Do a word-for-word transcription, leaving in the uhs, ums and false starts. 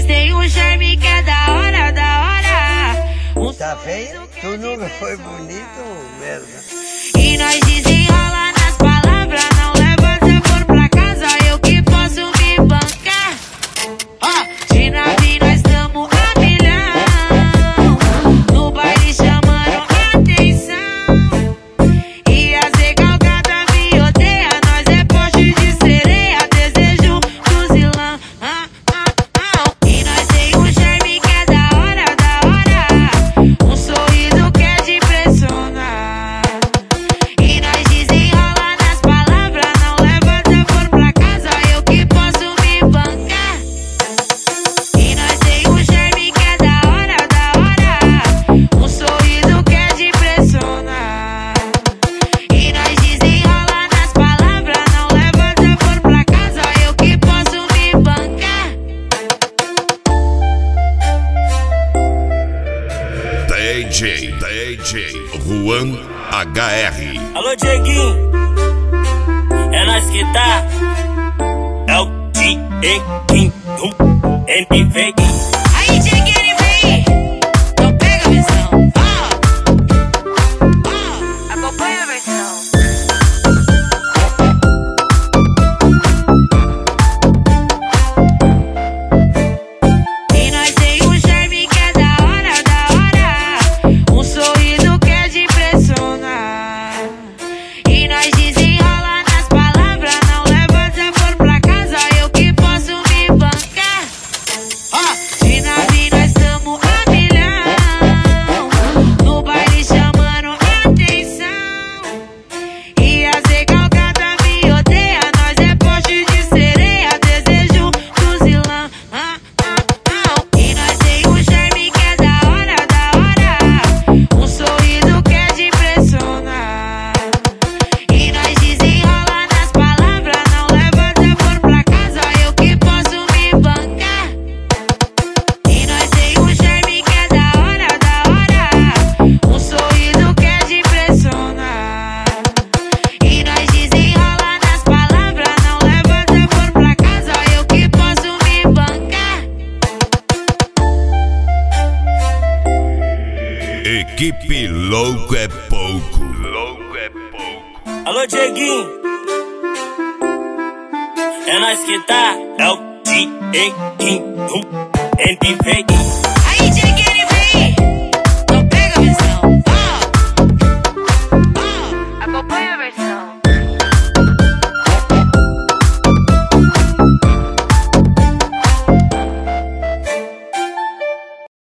têm um charme que é da hora, da hora. Um tá feio? Tu nunca foi bonito, merda. E nós desenrola nas palavras, não leva se for pra casa, eu que posso me bancar. Ó, de nave nós tamo a milhão, no baile chamando atenção. E as recalcadas me odeia, nós é poste de sereia, desejo fuzilão. Ah, ah, ah. E nós tem um charme que é da hora, da hora, um sorriso que é de impressionar. E nós desenrola nas palavras, não leva se for pra casa, eu que posso me bancar. E nós tem um charme que é da hora, da hora, um sorriso que é de impressionar. E nós desenrola nas palavras, não leva se for pra casa, eu que posso me bancar. D J, D J Juan H R. Alô, Dieguinho, é nós que tá. É o Dieguinho, N V. Aí, Dieguinho, ele vem. Então pega a visão. Ó, ó, acompanha a versão. E nós tem um charme que é da hora, da hora, um sorriso que é de impressionar. E nós desenrola nas palavras, não leva se for pra casa, eu que posso me bancar. Ó, de nave nós tamo a milhão, no baile chamando atenção. E as recalcadas me odeia, nós é poste de sereia, desejo fuzilão. Ah, ah, ah. E nós tem um charme que é da hora, da hora, um sorriso que é de impressionar. E nós desenrola nas palavras, não leva se for pra casa, eu que posso me bancar. E nós tem um charme que é da hora, da hora, um sorriso que é de impressionar. E nós desenrola nas palavras, não leva se for pra casa, eu que posso me bancar. Equipe Louco é Pouco. Louco é Pouco. Alô, Dieguinho, é nós que tá. É o Dieguinho, N V.